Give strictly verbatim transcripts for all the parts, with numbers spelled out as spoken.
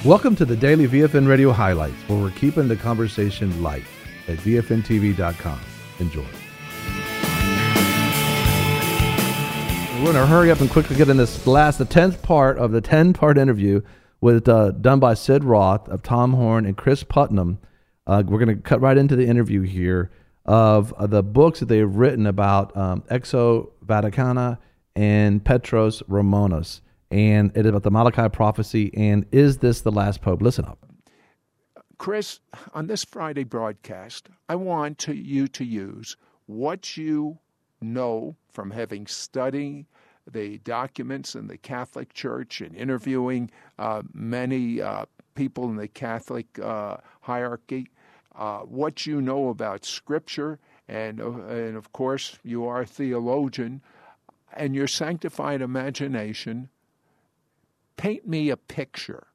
Welcome to the Daily V F N Radio Highlights, where we're keeping the conversation light at V F N T V dot com. Enjoy. We're going to hurry up and quickly get in this last, the tenth part of the ten-part interview with uh, done by Sid Roth of Tom Horn and Chris Putnam. Uh, we're going to cut right into the interview here of uh, the books that they've written about um, Exo Vaticana and Petros Romanos. And it is about the Malachi prophecy, and is this the last pope? Listen up. Chris, on this Friday broadcast, I want to, you to use what you know from having studied the documents in the Catholic Church and interviewing uh, many uh, people in the Catholic uh, hierarchy, uh, what you know about Scripture, and, uh, and of course, you are a theologian, and your sanctified imagination. Paint me a picture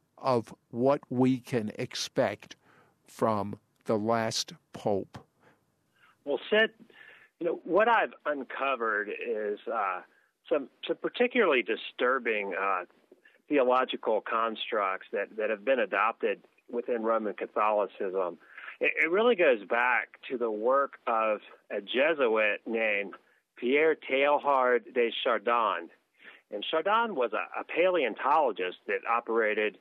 of what we can expect from the last pope. Well, Sid, you know, what I've uncovered is uh, some some particularly disturbing uh, theological constructs that, that have been adopted within Roman Catholicism. It, it really goes back to the work of a Jesuit named Pierre Teilhard de Chardin. And Chardin was a, a paleontologist that operated,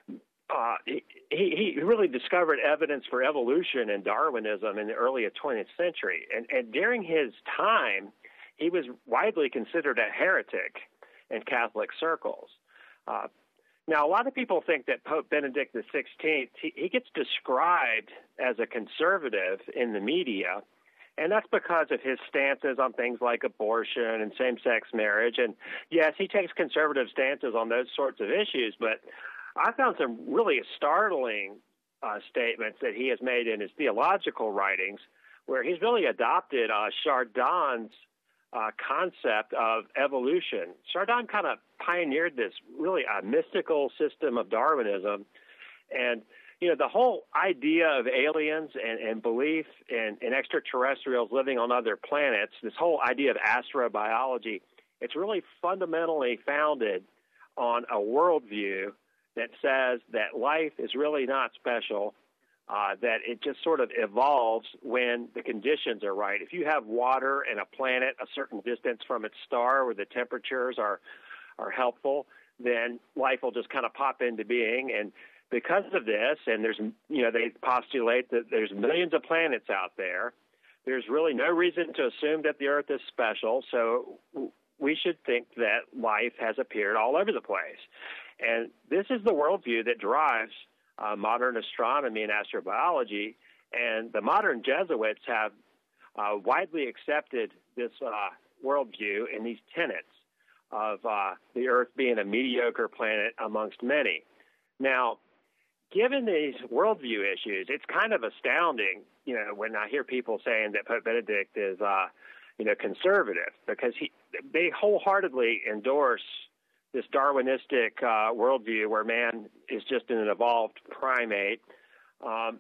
uh, he, he really discovered evidence for evolution and Darwinism in the early twentieth century. And, and during his time, he was widely considered a heretic in Catholic circles. Uh, now, a lot of people think that Pope Benedict the sixteenth, he, he gets described as a conservative in the media. And that's because of his stances on things like abortion and same-sex marriage. And yes, he takes conservative stances on those sorts of issues, but I found some really startling uh, statements that he has made in his theological writings where he's really adopted uh, Chardin's uh, concept of evolution. Chardin kind of pioneered this really uh, mystical system of Darwinism. And you know, the whole idea of aliens and, and belief in, in extraterrestrials living on other planets, this whole idea of astrobiology, it's really fundamentally founded on a worldview that says that life is really not special, uh, that it just sort of evolves when the conditions are right. If you have water and a planet a certain distance from its star where the temperatures are, are helpful, then life will just kind of pop into being. And because of this, and there's, you know, they postulate that there's millions of planets out there, there's really no reason to assume that the Earth is special, so we should think that life has appeared all over the place. And this is the worldview that drives uh, modern astronomy and astrobiology, and the modern Jesuits have uh, widely accepted this uh, worldview and these tenets of uh, the Earth being a mediocre planet amongst many. Now, given these worldview issues, it's kind of astounding, you know, when I hear people saying that Pope Benedict is, uh, you know, conservative, because he, they wholeheartedly endorse this Darwinistic uh, worldview where man is just an evolved primate, um,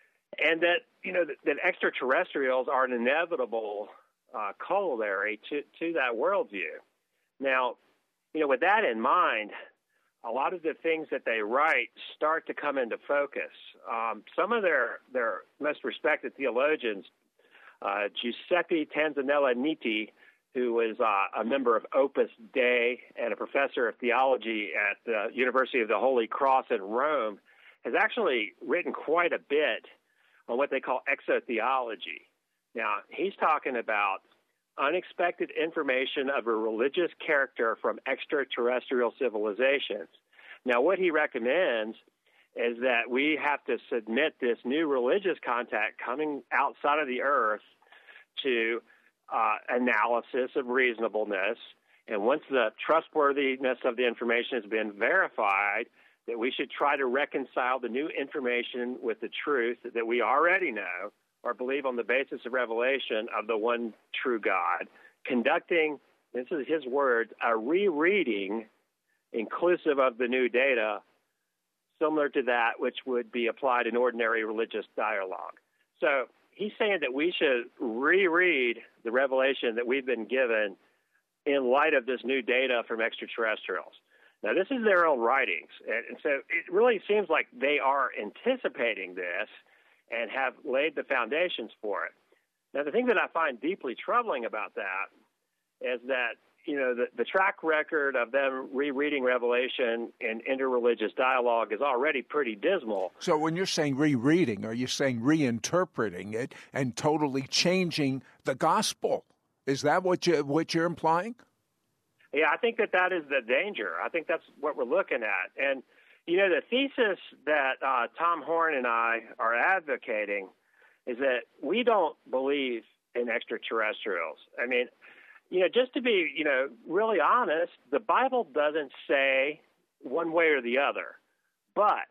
and that, you know, that, that extraterrestrials are an inevitable uh, corollary to, to that worldview. Now, you know, with that in mind, a lot of the things that they write start to come into focus. Um, some of their, their most respected theologians, uh, Giuseppe Tanzanella Nitti, who was uh, a member of Opus Dei and a professor of theology at the University of the Holy Cross in Rome, has actually written quite a bit on what they call exotheology. Now, he's talking about unexpected information of a religious character from extraterrestrial civilizations. Now, what he recommends is that we have to submit this new religious contact coming outside of the Earth to uh, analysis of reasonableness. And once the trustworthiness of the information has been verified, that we should try to reconcile the new information with the truth that we already know or believe on the basis of revelation of the one true God, conducting, this is his words, a rereading inclusive of the new data, similar to that which would be applied in ordinary religious dialogue. So he's saying that we should reread the revelation that we've been given in light of this new data from extraterrestrials. Now, this is their own writings, and, and so it really seems like they are anticipating this and have laid the foundations for it. Now, the thing that I find deeply troubling about that is that, you know, the, the track record of them rereading Revelation in interreligious dialogue is already pretty dismal. So when you're saying rereading, are you saying reinterpreting it and totally changing the gospel? Is that what you what you're implying? Yeah, I think that that is the danger. I think that's what we're looking at. And, you know, the thesis that uh, Tom Horn and I are advocating is that we don't believe in extraterrestrials. I mean, you know, just to be, you know, really honest, the Bible doesn't say one way or the other, but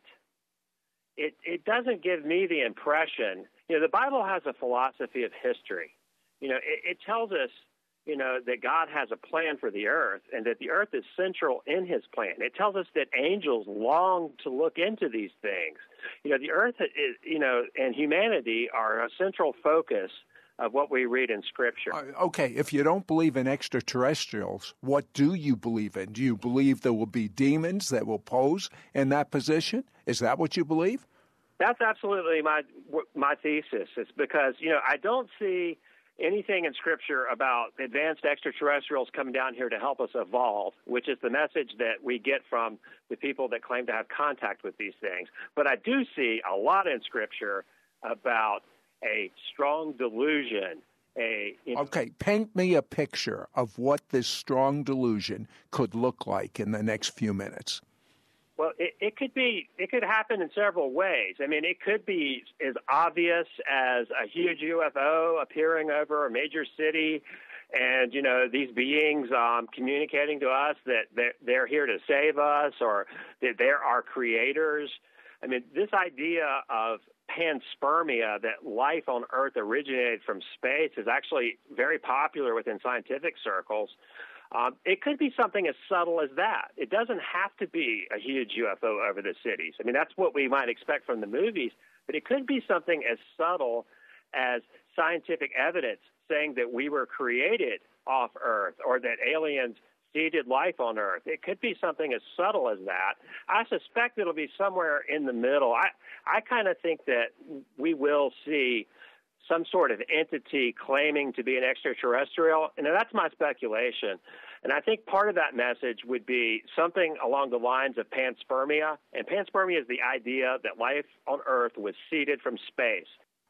it it doesn't give me the impression, you know, the Bible has a philosophy of history. You know, it, it tells us, you know, that God has a plan for the earth and that the earth is central in his plan. It tells us that angels long to look into these things. You know, the earth is, you know, and humanity are a central focus of what we read in Scripture. Uh, okay, if you don't believe in extraterrestrials, what do you believe in? Do you believe there will be demons that will pose in that position? Is that what you believe? That's absolutely my my thesis. It's because, you know, I don't see anything in Scripture about advanced extraterrestrials coming down here to help us evolve, which is the message that we get from the people that claim to have contact with these things. But I do see a lot in Scripture about a strong delusion. A you know, okay, paint me a picture of what this strong delusion could look like in the next few minutes. Well, it, it could be, it could happen in several ways. I mean, it could be as obvious as a huge U F O appearing over a major city, and you know these beings um, communicating to us that they're, they're here to save us, or that they're our creators. I mean, this idea of panspermia, that life on Earth originated from space, is actually very popular within scientific circles. Um, it could be something as subtle as that. It doesn't have to be a huge U F O over the cities. I mean, that's what we might expect from the movies, but it could be something as subtle as scientific evidence saying that we were created off Earth, or that aliens seeded life on Earth. It could be something as subtle as that. I suspect it'll be somewhere in the middle. I, I kind of think that we will see some sort of entity claiming to be an extraterrestrial, and that's my speculation. And I think part of that message would be something along the lines of panspermia, and panspermia is the idea that life on Earth was seeded from space.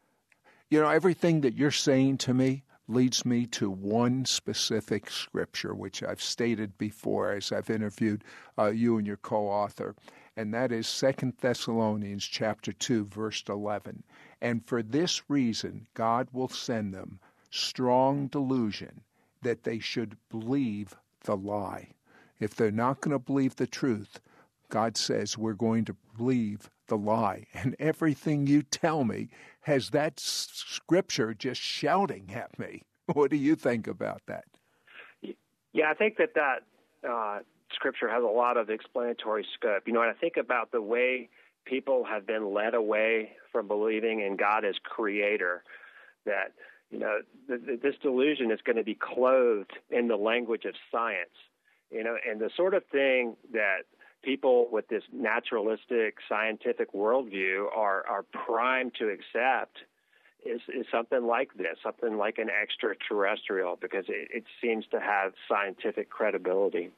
You know, everything that you're saying to me leads me to one specific scripture, which I've stated before as I've interviewed uh, you and your co-author, and that is Second Thessalonians chapter two, verse eleven. And for this reason, God will send them strong delusion that they should believe the lie. If they're not going to believe the truth, God says we're going to believe the lie. And everything you tell me has that scripture just shouting at me. What do you think about that? Yeah, I think that that uh, scripture has a lot of explanatory scope. You know, and I think about the way people have been led away from believing in God as creator, that, you know, th- th- this delusion is going to be clothed in the language of science, you know, and the sort of thing that people with this naturalistic scientific worldview are, are primed to accept is, is something like this, something like an extraterrestrial, because it, it seems to have scientific credibility.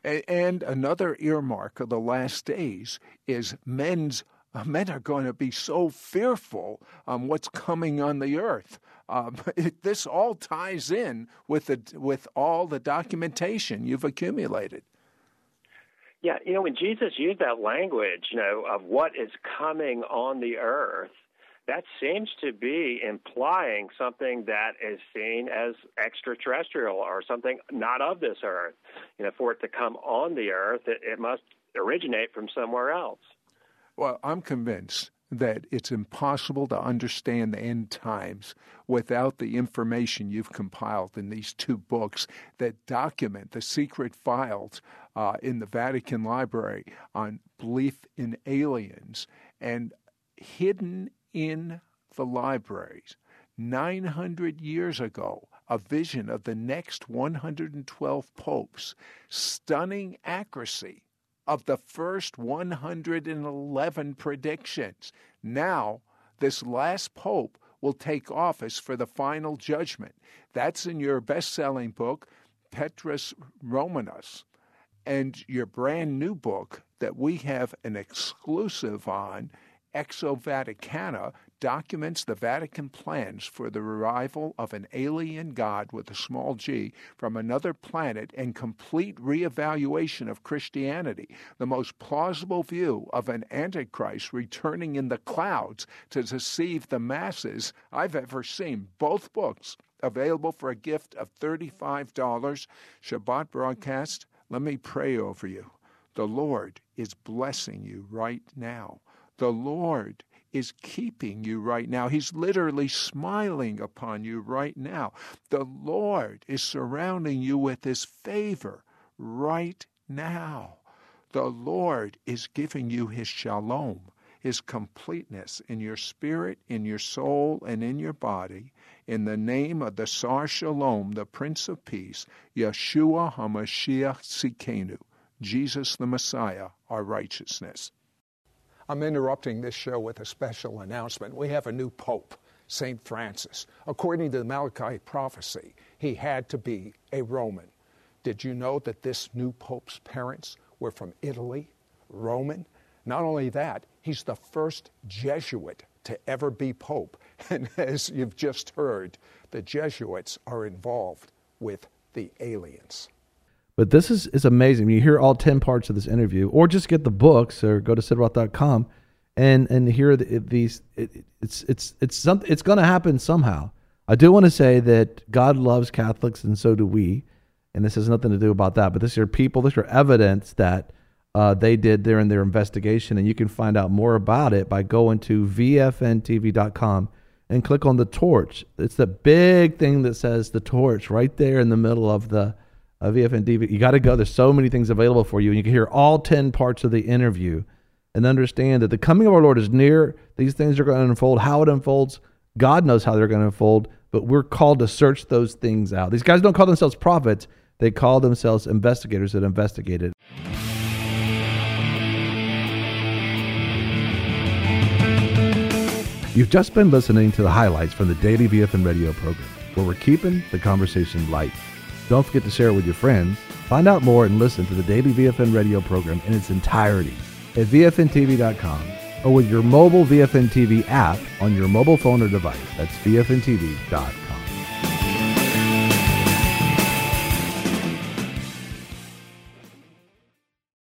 And another earmark of the last days is men's uh, men are going to be so fearful on what's coming on the earth. Um, it, this all ties in with the, with all the documentation you've accumulated. Yeah, you know, when Jesus used that language, you know, of what is coming on the earth, that seems to be implying something that is seen as extraterrestrial or something not of this earth. You know, for it to come on the earth, it, it must originate from somewhere else. Well, I'm convinced that it's impossible to understand the end times without the information you've compiled in these two books that document the secret files uh, in the Vatican Library on belief in aliens. And hidden in the libraries, nine hundred years ago, a vision of the next one hundred twelve popes, stunning accuracy of the first one hundred eleven predictions. Now, this last pope will take office for the final judgment. That's in your best-selling book, Petrus Romanus, and your brand new book that we have an exclusive on, Exo Vaticana, documents the Vatican plans for the arrival of an alien god with a small g from another planet and complete reevaluation of Christianity, the most plausible view of an Antichrist returning in the clouds to deceive the masses I've ever seen. Both books available for a gift of thirty-five dollars. Shabbat broadcast, let me pray over you. The Lord is blessing you right now. The Lord is keeping you right now. He's literally smiling upon you right now. The Lord is surrounding you with His favor right now. The Lord is giving you His shalom, His completeness in your spirit, in your soul, and in your body. In the name of the Sar Shalom, the Prince of Peace, Yeshua HaMashiach Tzidkenu, Jesus the Messiah, our righteousness. I'm interrupting this show with a special announcement. We have a new pope, Saint Francis. According to the Malachi prophecy, he had to be a Roman. Did you know that this new pope's parents were from Italy, Roman? Not only that, he's the first Jesuit to ever be pope. And as you've just heard, the Jesuits are involved with the aliens. But this is, is amazing. When you hear all ten parts of this interview, or just get the books, or go to sid roth dot com and and hear the, these. It, it's it's it's something. It's going to happen somehow. I do want to say that God loves Catholics, and so do we. And this has nothing to do about that. But this are people. This are evidence that uh, they did there in their investigation, and you can find out more about it by going to V F N T V dot com and click on the torch. It's the big thing that says the torch right there in the middle of the. Uh, V F N T V. You got to go. There's so many things available for you, and you can hear all ten parts of the interview and understand that the coming of our Lord is near. These things are going to unfold. How it unfolds, God knows how they're going to unfold, but we're called to search those things out. These guys don't call themselves prophets. They call themselves investigators that investigate it. You've just been listening to the highlights from the Daily V F N Radio program, where we're keeping the conversation light. Don't forget to share it with your friends. Find out more and listen to the Daily V F N Radio program in its entirety at V F N T V dot com or with your mobile V F N T V app on your mobile phone or device. That's V F N T V dot com.